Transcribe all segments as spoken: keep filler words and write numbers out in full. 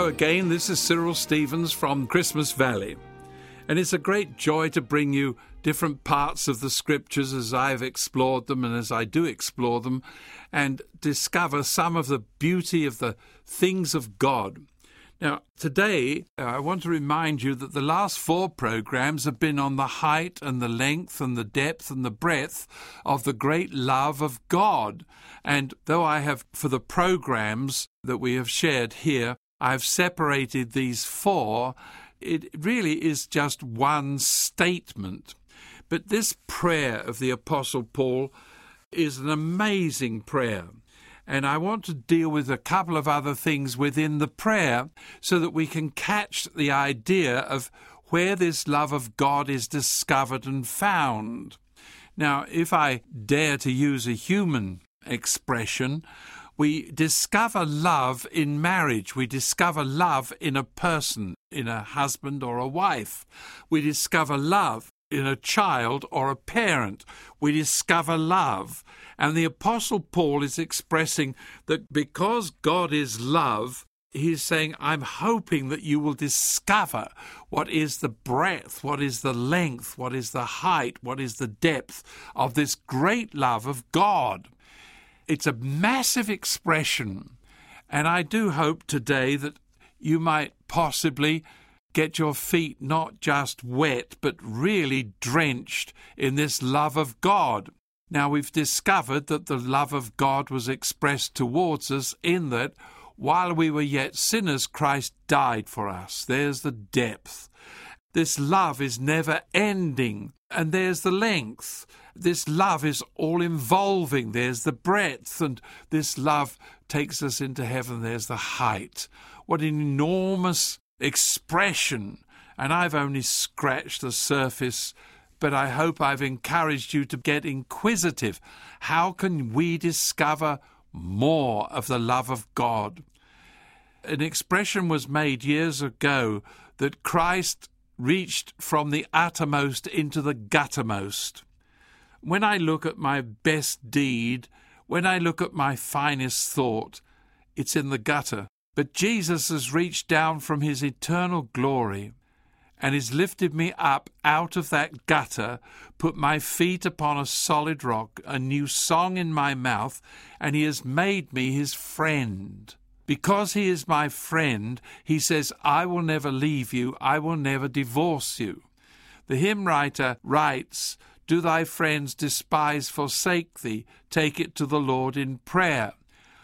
Hello again, this is Cyril Stevens from Christmas Valley, and it's a great joy to bring you different parts of the Scriptures as I've explored them and as I do explore them and discover some of the beauty of the things of God. Now, today I want to remind you that the last four programs have been on the height and the length and the depth and the breadth of the great love of God. And though I have, for the programs that we have shared here, I've separated these four, it really is just one statement. But this prayer of the Apostle Paul is an amazing prayer. And I want to deal with a couple of other things within the prayer so that we can catch the idea of where this love of God is discovered and found. Now, if I dare to use a human expression, we discover love in marriage. We discover love in a person, in a husband or a wife. We discover love in a child or a parent. We discover love. And the Apostle Paul is expressing that because God is love, he's saying, I'm hoping that you will discover what is the breadth, what is the length, what is the height, what is the depth of this great love of God. It's a massive expression, and I do hope today that you might possibly get your feet not just wet, but really drenched in this love of God. Now, we've discovered that the love of God was expressed towards us in that while we were yet sinners, Christ died for us. There's the depth. This love is never ending, and there's the length. This love is all-involving. There's the breadth, and this love takes us into heaven. There's the height. What an enormous expression, and I've only scratched the surface, but I hope I've encouraged you to get inquisitive. How can we discover more of the love of God? An expression was made years ago that Christ reached from the uttermost into the guttermost. When I look at my best deed, when I look at my finest thought, it's in the gutter. But Jesus has reached down from his eternal glory and has lifted me up out of that gutter, put my feet upon a solid rock, a new song in my mouth, and he has made me his friend. Because he is my friend, he says, I will never leave you, I will never divorce you. The hymn writer writes, do thy friends despise, forsake thee, take it to the Lord in prayer.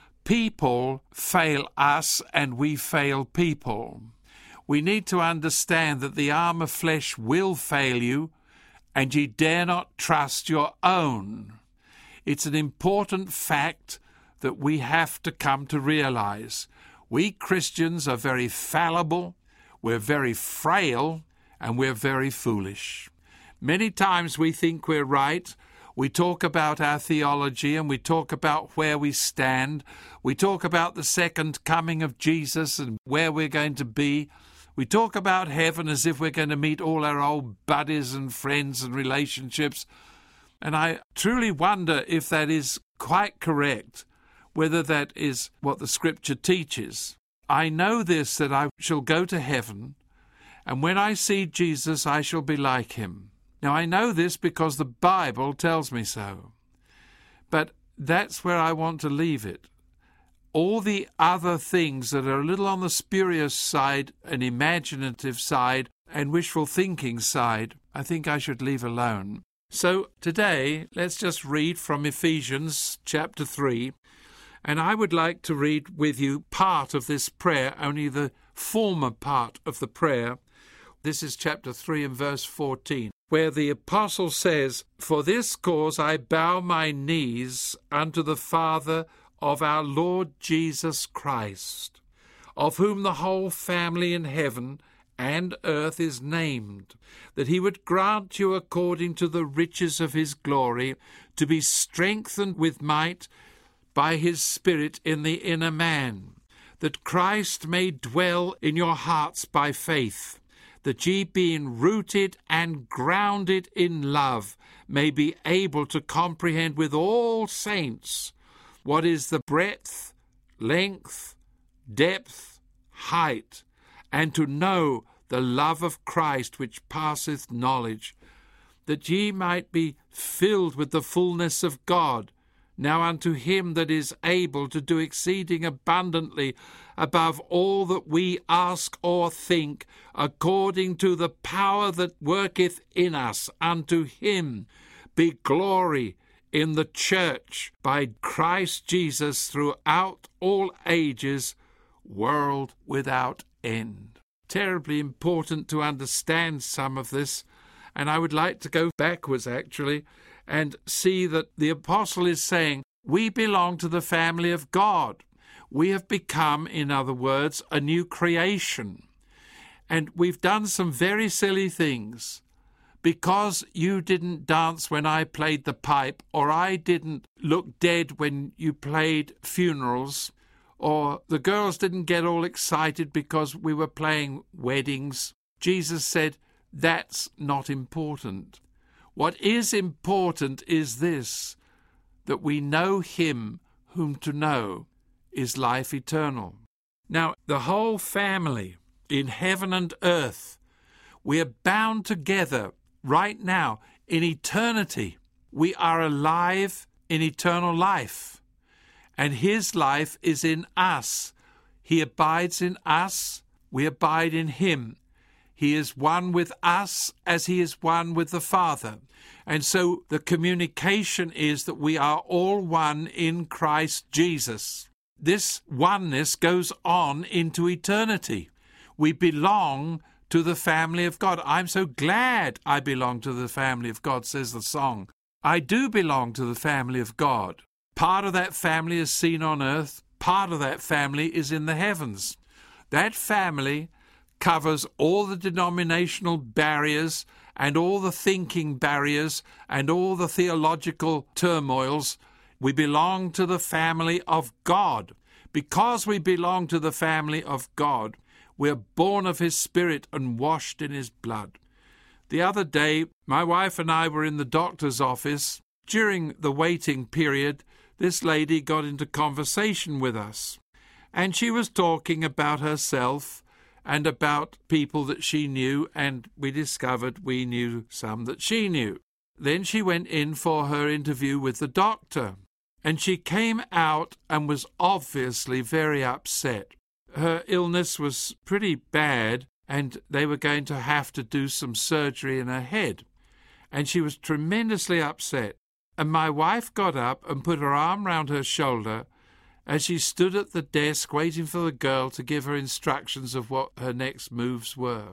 People fail us and we fail people. We need to understand that the arm of flesh will fail you, and ye dare not trust your own. It's an important fact that we have to come to realize. We Christians are very fallible, we're very frail, and we're very foolish. Many times we think we're right. We talk about our theology and we talk about where we stand. We talk about the second coming of Jesus and where we're going to be. We talk about heaven as if we're going to meet all our old buddies and friends and relationships. And I truly wonder if that is quite correct, whether that is what the Scripture teaches. I know this, that I shall go to heaven, and when I see Jesus, I shall be like him. Now, I know this because the Bible tells me so. But that's where I want to leave it. All the other things that are a little on the spurious side, an imaginative side, and wishful thinking side, I think I should leave alone. So today, let's just read from Ephesians chapter three, and I would like to read with you part of this prayer, only the former part of the prayer. This is chapter three and verse fourteen, where the apostle says, For this cause I bow my knees unto the Father of our Lord Jesus Christ, of whom the whole family in heaven and earth is named, that he would grant you according to the riches of his glory to be strengthened with might by his Spirit in the inner man, that Christ may dwell in your hearts by faith, that ye being rooted and grounded in love may be able to comprehend with all saints what is the breadth, length, depth, height, and to know the love of Christ which passeth knowledge, that ye might be filled with the fullness of God. Now unto him that is able to do exceeding abundantly above all that we ask or think, according to the power that worketh in us, unto him be glory in the church by Christ Jesus throughout all ages, world without end. Terribly important to understand some of this, and I would like to go backwards actually and see that the apostle is saying we belong to the family of God. We have become, in other words, a new creation, and we've done some very silly things. Because you didn't dance when I played the pipe, or I didn't look dead when you played funerals, or the girls didn't get all excited because we were playing weddings, Jesus said, that's not important. What is important is this, that we know him whom to know is life eternal. Now, the whole family in heaven and earth, we are bound together right now in eternity. We are alive in eternal life, and his life is in us. He abides in us, we abide in him. He is one with us as he is one with the Father. And so the communication is that we are all one in Christ Jesus. This oneness goes on into eternity. We belong to the family of God. I'm so glad I belong to the family of God, says the song. I do belong to the family of God. Part of that family is seen on earth. Part of that family is in the heavens. That family covers all the denominational barriers and all the thinking barriers and all the theological turmoils. We belong to the family of God. Because we belong to the family of God, we're born of his Spirit and washed in his blood. The other day, my wife and I were in the doctor's office. During the waiting period, this lady got into conversation with us, and she was talking about herself and about people that she knew, and we discovered we knew some that she knew. Then she went in for her interview with the doctor, and she came out and was obviously very upset. Her illness was pretty bad, and they were going to have to do some surgery in her head, and she was tremendously upset. And my wife got up and put her arm round her shoulder as she stood at the desk waiting for the girl to give her instructions of what her next moves were.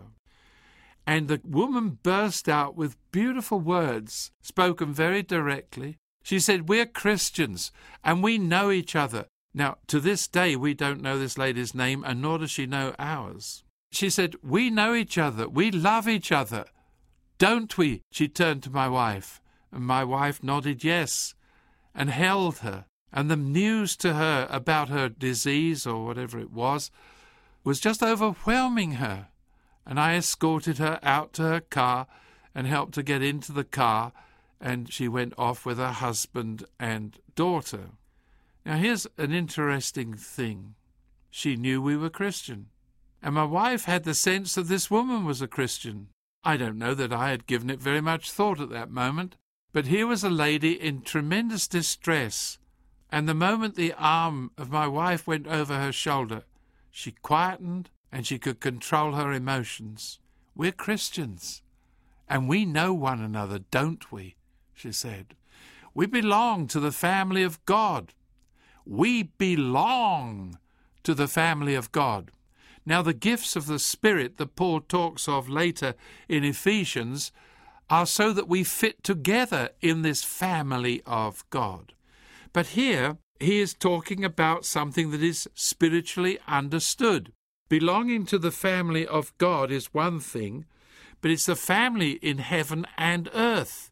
And the woman burst out with beautiful words, spoken very directly. She said, "We're Christians, and we know each other." Now, to this day, we don't know this lady's name, and nor does she know ours. She said, "We know each other. We love each other. Don't we?" She turned to my wife, and my wife nodded yes, and held her. And the news to her about her disease, or whatever it was, was just overwhelming her. And I escorted her out to her car and helped her get into the car, and she went off with her husband and daughter. Now, here's an interesting thing. She knew we were Christian, and my wife had the sense that this woman was a Christian. I don't know that I had given it very much thought at that moment, but here was a lady in tremendous distress, and the moment the arm of my wife went over her shoulder, she quietened and she could control her emotions. "We're Christians, and we know one another, don't we?" she said. "We belong to the family of God. We belong to the family of God." Now, the gifts of the Spirit that Paul talks of later in Ephesians are so that we fit together in this family of God. But here he is talking about something that is spiritually understood. Belonging to the family of God is one thing, but it's the family in heaven and earth.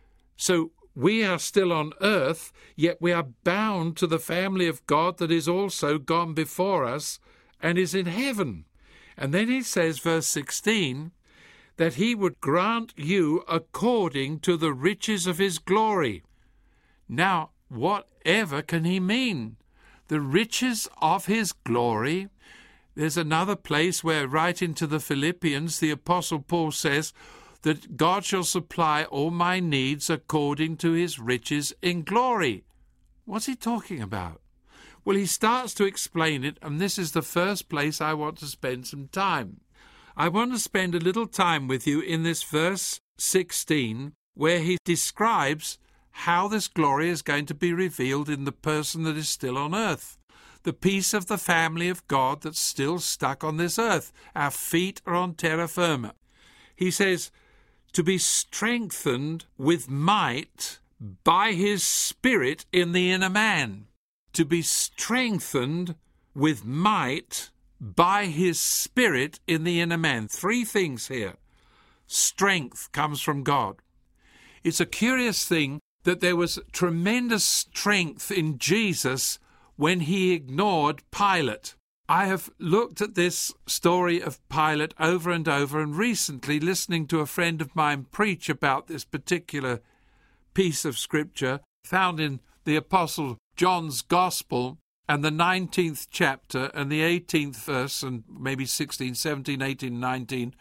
So we are still on earth, yet we are bound to the family of God that is also gone before us and is in heaven. And then he says, verse sixteen, that he would grant you according to the riches of his glory. Now, whatever can he mean? The riches of his glory? There's another place where right into the Philippians the Apostle Paul says that God shall supply all my needs according to his riches in glory. What's he talking about? Well, he starts to explain it, and this is the first place I want to spend some time. I want to spend a little time with you in this verse sixteen, where he describes how this glory is going to be revealed in the person that is still on earth. The piece of the family of God that's still stuck on this earth. Our feet are on terra firma. He says, to be strengthened with might by his Spirit in the inner man. To be strengthened with might by his Spirit in the inner man. Three things here. Strength comes from God. It's a curious thing that there was tremendous strength in Jesus when he ignored Pilate. I have looked at this story of Pilate over and over, and recently listening to a friend of mine preach about this particular piece of scripture found in the Apostle John's Gospel and the nineteenth chapter and the eighteenth verse and maybe sixteen, seventeen, eighteen, nineteen,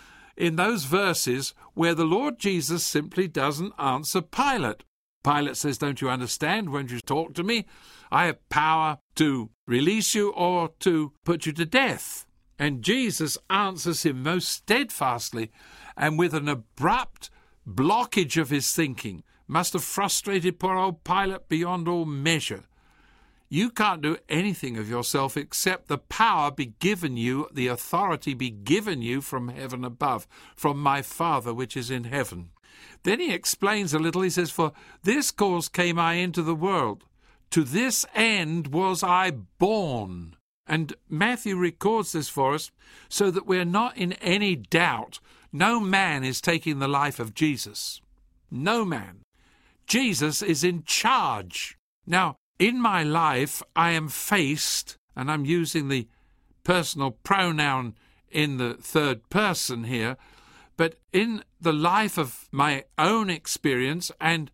in those verses where the Lord Jesus simply doesn't answer Pilate. Pilate says, don't you understand? Won't you talk to me? I have power to release you or to put you to death. And Jesus answers him most steadfastly and with an abrupt blockage of his thinking. Must have frustrated poor old Pilate beyond all measure. You can't do anything of yourself except the power be given you, the authority be given you from heaven above, from my Father which is in heaven. Then he explains a little. He says, for this cause came I into the world. To this end was I born. And Matthew records this for us so that we're not in any doubt. No man is taking the life of Jesus. No man. Jesus is in charge. Now, in my life, I am faced, and I'm using the personal pronoun in the third person here, but in the life of my own experience, and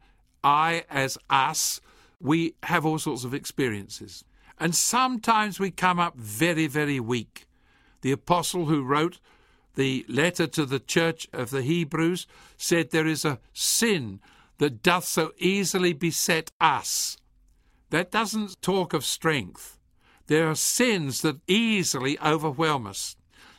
I as us, we have all sorts of experiences. And sometimes we come up very, very weak. The apostle who wrote the letter to the church of the Hebrews said there is a sin that doth so easily beset us. That doesn't talk of strength. There are sins that easily overwhelm us,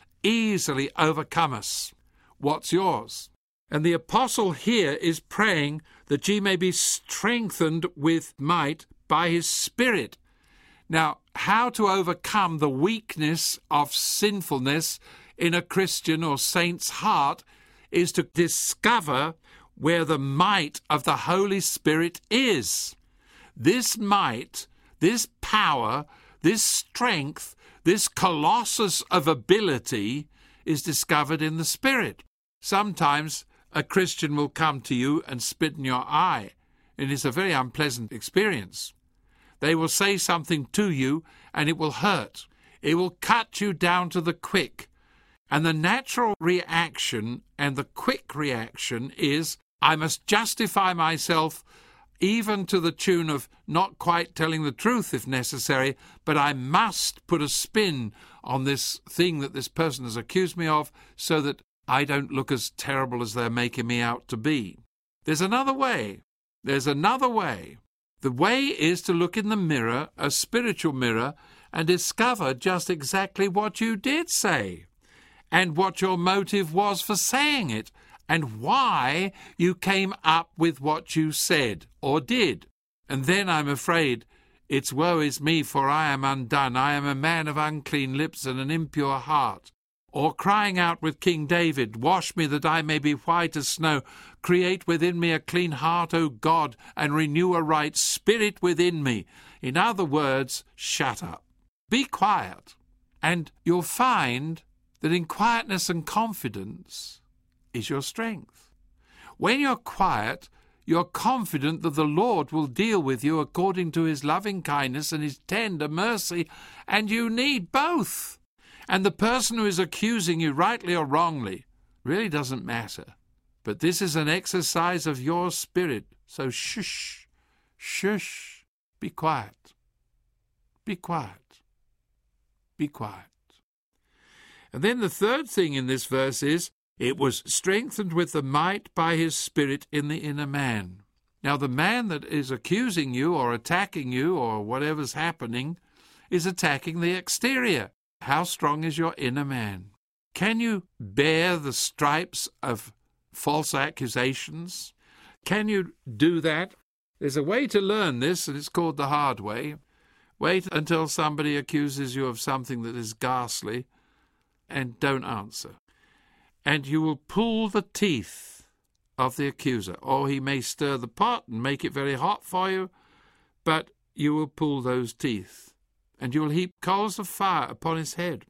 easily overcome us. What's yours? And the apostle here is praying that ye may be strengthened with might by his Spirit. Now, how to overcome the weakness of sinfulness in a Christian or saint's heart is to discover where the might of the Holy Spirit is. This might, this power, this strength, this colossus of ability is discovered in the Spirit. Sometimes a Christian will come to you and spit in your eye, and it's a very unpleasant experience. They will say something to you, and it will hurt. It will cut you down to the quick. And the natural reaction and the quick reaction is, I must justify myself, even to the tune of not quite telling the truth if necessary, but I must put a spin on this thing that this person has accused me of so that I don't look as terrible as they're making me out to be. There's another way. There's another way. The way is to look in the mirror, a spiritual mirror, and discover just exactly what you did say and what your motive was for saying it and why you came up with what you said or did. And then I'm afraid it's woe is me, for I am undone. I am a man of unclean lips and an impure heart. Or crying out with King David, wash me that I may be white as snow. Create within me a clean heart, O God, and renew a right spirit within me. In other words, shut up. Be quiet. And you'll find that in quietness and confidence is your strength. When you're quiet, you're confident that the Lord will deal with you according to his loving kindness and his tender mercy, and you need both. And the person who is accusing you, rightly or wrongly, really doesn't matter. But this is an exercise of your spirit. So shush, shush, be quiet. Be quiet. Be quiet. And then the third thing in this verse is, it was strengthened with the might by his Spirit in the inner man. Now, the man that is accusing you or attacking you or whatever's happening is attacking the exterior. How strong is your inner man? Can you bear the stripes of false accusations? Can you do that? There's a way to learn this, and it's called the hard way. Wait until somebody accuses you of something that is ghastly, and don't answer. And you will pull the teeth of the accuser, or he may stir the pot and make it very hot for you, but you will pull those teeth, and you will heap coals of fire upon his head,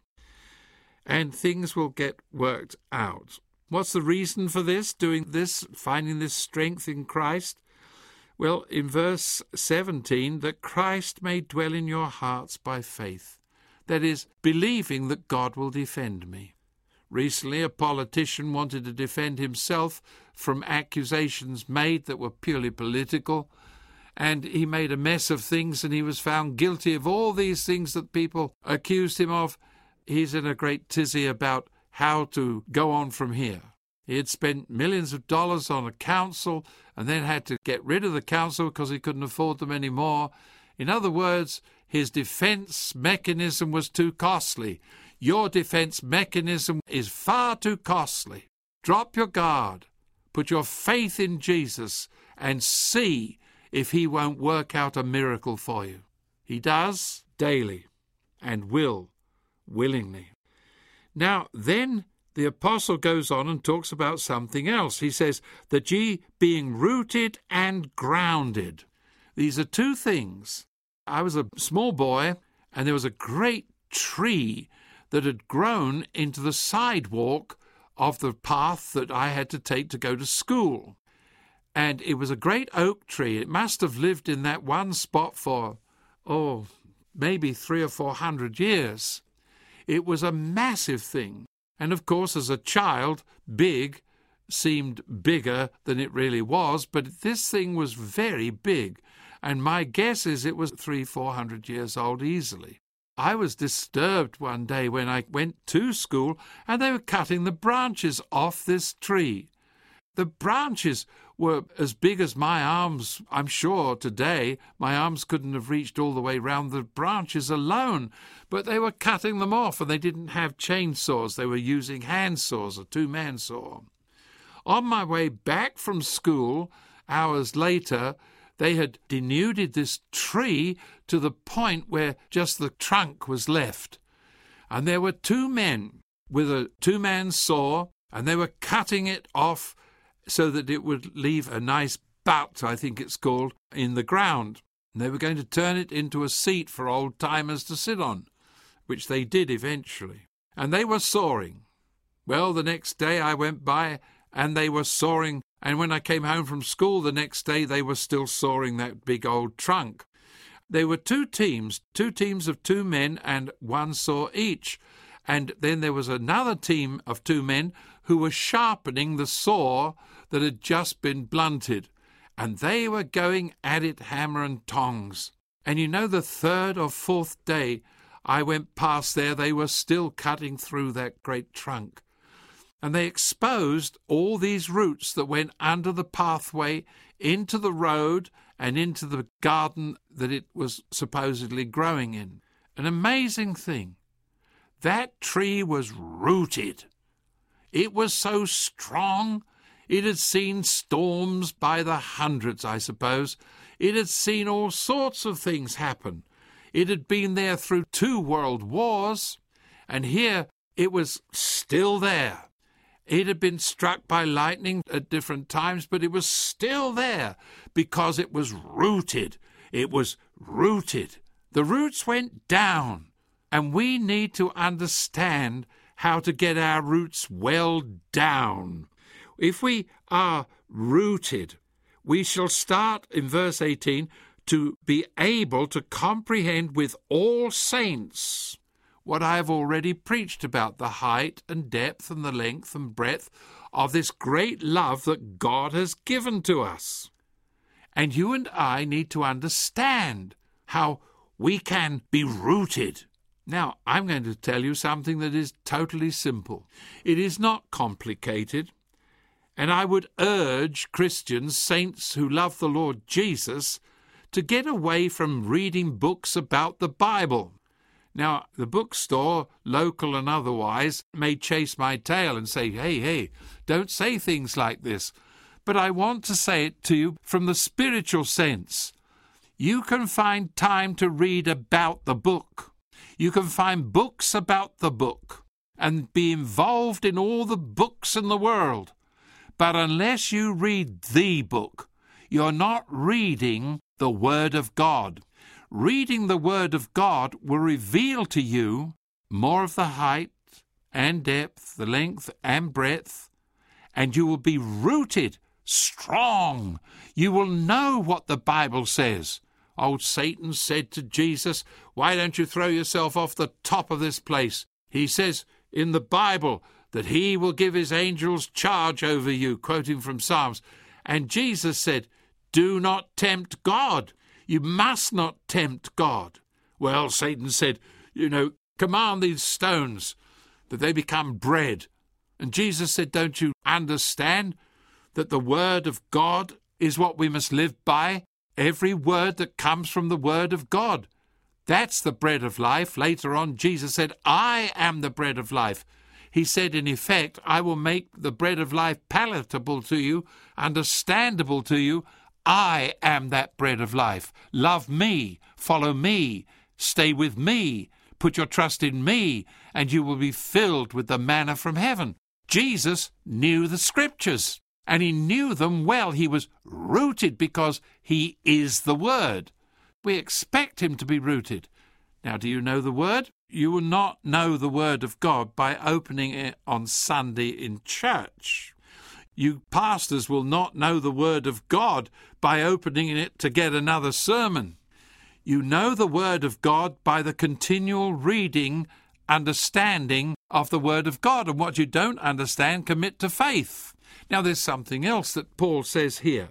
and things will get worked out. What's the reason for this, doing this, finding this strength in Christ? Well, in verse seventeen, that Christ may dwell in your hearts by faith. That is, believing that God will defend me. Recently, a politician wanted to defend himself from accusations made that were purely political, and he made a mess of things, and he was found guilty of all these things that people accused him of. He's in a great tizzy about how to go on from here. He had spent millions of dollars on a council and then had to get rid of the council because he couldn't afford them anymore. In other words, his defense mechanism was too costly. Your defense mechanism is far too costly. Drop your guard. Put your faith in Jesus and see if he won't work out a miracle for you. He does daily and will willingly. Now, then the apostle goes on and talks about something else. He says, that ye being rooted and grounded. These are two things. I was a small boy, and there was a great tree that had grown into the sidewalk of the path that I had to take to go to school. And it was a great oak tree. It must have lived in that one spot for, oh, maybe three or four hundred years. It was a massive thing. And of course, as a child, big seemed bigger than it really was, but this thing was very big. And my guess is it was three, four hundred years old easily. I was disturbed one day when I went to school and they were cutting the branches off this tree. The branches were as big as my arms. I'm sure today my arms couldn't have reached all the way round the branches alone, but they were cutting them off, and they didn't have chainsaws. They were using hand saws, a two-man saw. On my way back from school, hours later, they had denuded this tree to the point where just the trunk was left. And there were two men with a two-man saw, and they were cutting it off so that it would leave a nice butt, I think it's called, in the ground. And they were going to turn it into a seat for old-timers to sit on, which they did eventually. And they were sawing. Well, the next day I went by, and they were sawing, and when I came home from school the next day, they were still sawing that big old trunk. There were two teams, two teams of two men and one saw each. And then there was another team of two men who were sharpening the saw that had just been blunted. And they were going at it hammer and tongs. And you know, the third or fourth day I went past there, they were still cutting through that great trunk. And they exposed all these roots that went under the pathway into the road and into the garden that it was supposedly growing in. An amazing thing. That tree was rooted. It was so strong. It had seen storms by the hundreds, I suppose. It had seen all sorts of things happen. It had been there through two world wars, and here it was still there. It had been struck by lightning at different times, but it was still there because it was rooted. It was rooted. The roots went down, and we need to understand how to get our roots well down. If we are rooted, we shall start in verse eighteen to be able to comprehend with all saints what I have already preached about, the height and depth and the length and breadth of this great love that God has given to us. And you and I need to understand how we can be rooted. Now, I'm going to tell you something that is totally simple. It is not complicated, and I would urge Christians, saints who love the Lord Jesus, to get away from reading books about the Bible. Now, the bookstore, local and otherwise, may chase my tail and say, hey, hey, don't say things like this. But I want to say it to you from the spiritual sense. You can find time to read about the book. You can find books about the book and be involved in all the books in the world. But unless you read the book, you're not reading the Word of God. Reading the Word of God will reveal to you more of the height and depth, the length and breadth, and you will be rooted strong. You will know what the Bible says. Old Satan said to Jesus, why don't you throw yourself off the top of this place? He says in the Bible that he will give his angels charge over you, quoting from Psalms. And Jesus said, do not tempt God. You must not tempt God. Well, Satan said, you know, command these stones that they become bread. And Jesus said, don't you understand that the word of God is what we must live by? Every word that comes from the word of God. That's the bread of life. Later on, Jesus said, I am the bread of life. He said, in effect, I will make the bread of life palatable to you, understandable to you. I am that bread of life. Love me, follow me, stay with me, put your trust in me, and you will be filled with the manna from heaven. Jesus knew the Scriptures, and he knew them well. He was rooted because he is the Word. We expect him to be rooted. Now, do you know the Word? You will not know the Word of God by opening it on Sunday in church. You pastors will not know the Word of God by opening it to get another sermon. You know the Word of God by the continual reading, understanding of the Word of God. And what you don't understand, commit to faith. Now, there's something else that Paul says here.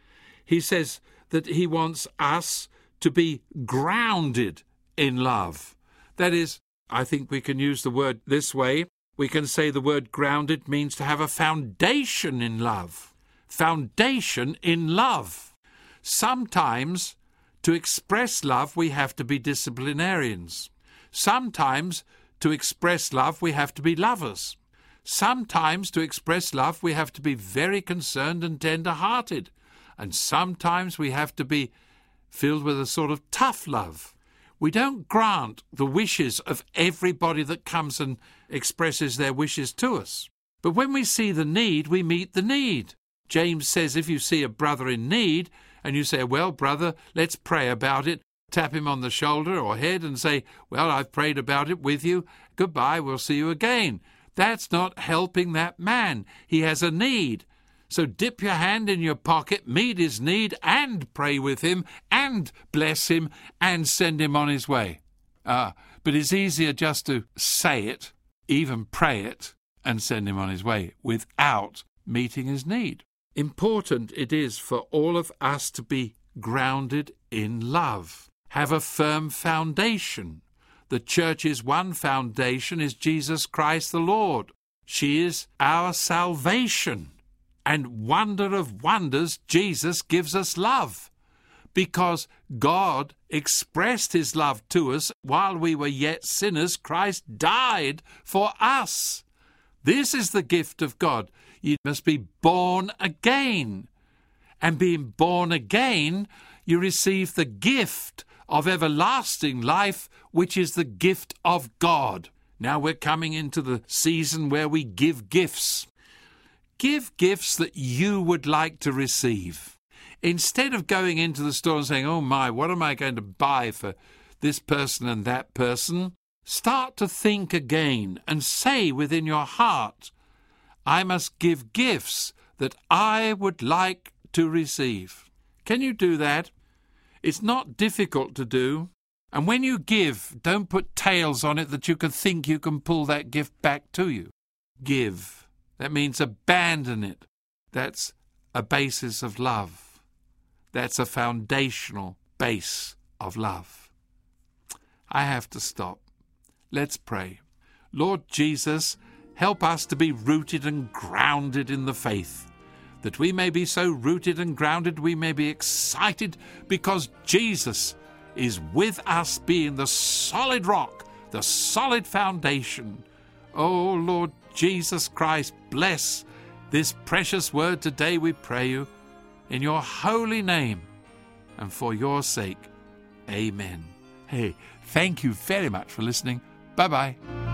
He says that he wants us to be grounded in love. That is, I think we can use the word this way. We can say the word grounded means to have a foundation in love. Foundation in love. Sometimes, to express love, we have to be disciplinarians. Sometimes, to express love, we have to be lovers. Sometimes, to express love, we have to be very concerned and tender-hearted. And sometimes we have to be filled with a sort of tough love. We don't grant the wishes of everybody that comes and expresses their wishes to us. But when we see the need, we meet the need. James says if you see a brother in need and you say, well, brother, let's pray about it, tap him on the shoulder or head and say, well, I've prayed about it with you. Goodbye, we'll see you again. That's not helping that man. He has a need. So dip your hand in your pocket, meet his need, and pray with him, and bless him, and send him on his way. Ah, but it's easier just to say it, even pray it, and send him on his way, without meeting his need. Important it is for all of us to be grounded in love, have a firm foundation. The church's one foundation is Jesus Christ the Lord. She is our salvation. And wonder of wonders, Jesus gives us love, because God expressed his love to us while we were yet sinners. Christ died for us. This is the gift of God. You must be born again. And being born again, you receive the gift of everlasting life, which is the gift of God. Now we're coming into the season where we give gifts. Give gifts that you would like to receive. Instead of going into the store and saying, oh my, what am I going to buy for this person and that person? Start to think again and say within your heart, I must give gifts that I would like to receive. Can you do that? It's not difficult to do. And when you give, don't put tails on it that you can think you can pull that gift back to you. Give. That means abandon it. That's a basis of love. That's a foundational base of love. I have to stop. Let's pray. Lord Jesus, help us to be rooted and grounded in the faith, that we may be so rooted and grounded we may be excited because Jesus is with us, being the solid rock, the solid foundation. Oh, Lord Jesus Christ, bless this precious word today, we pray you, in your holy name and for your sake. Amen. Hey, thank you very much for listening. Bye-bye.